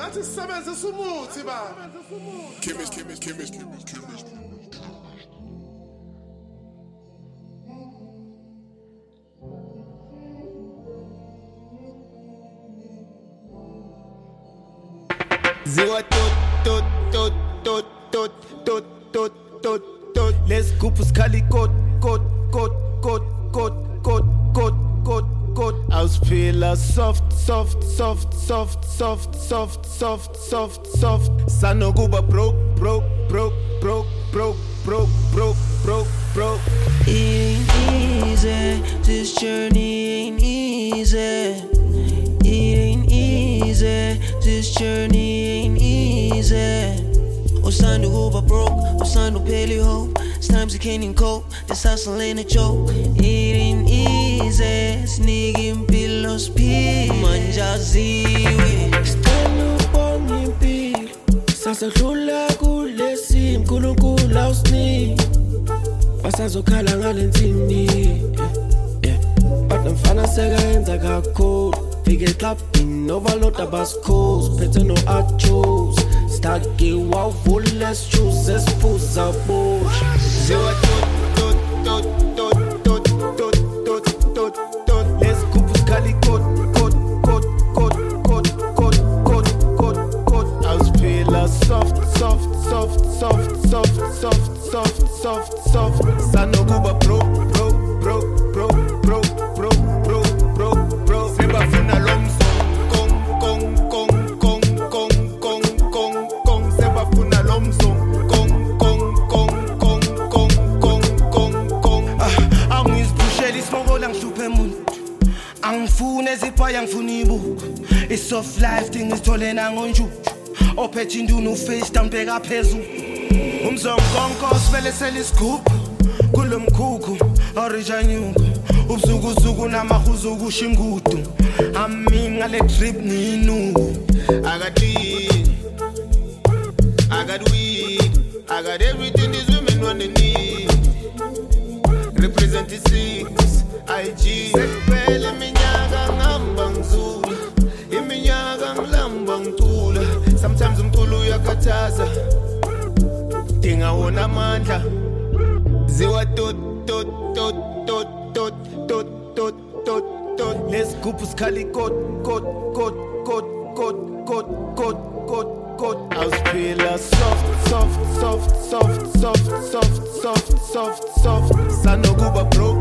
Nathi sisebenzisa umuthi baba. Chemist. Zero tot. Let's go puskali kot. Auspela soft. Sanokuba broke. It ain't easy, this journey ain't easy. It ain't easy, this journey ain't easy. Osando over broke, Osando barely hope. Times you can't even cope, this hustle ain't a joke. It ain't easy, sneaking pillows, manja ziwe. Stanu bongi mpilo, sasa dlula kulesi mkhulunkulu awusini. Basazokhala ngalentini, but namfana sekayenza kakhulu. Fike clubbing, overload abasikhozi, phethe no achos. Staki wawuvula lesjuice, esiphuza bush. Zero tot. Let's go puskali kot. Auspela soft. Sanokuba broke. Sebafuna lomso. Kong. Sebafuna lomso. Angiziphushela isiboko langihlupe umuntu. Angifuni ezipha angifuni ibuko. It's soft life thing isithole nangonjuju. Ophethe indunu face tampeka phezulu. Umzonkonko sivele selisigubhu kulomkhukhu orijanyuko. Ubusuku namahuzu kushingudu. Ami ngale trip ninuku. I got weed. I got everything these women want to need. Represent the 6 IG. Sekupele minyaka ngihamba ngizula. Iminyaka ngilamba ngicula. Sometimes umculo uyakhathaza. Ngingawona amandla. Ziwa tot. Let's go puskali kot. Auspela soft. Sanokuba broke.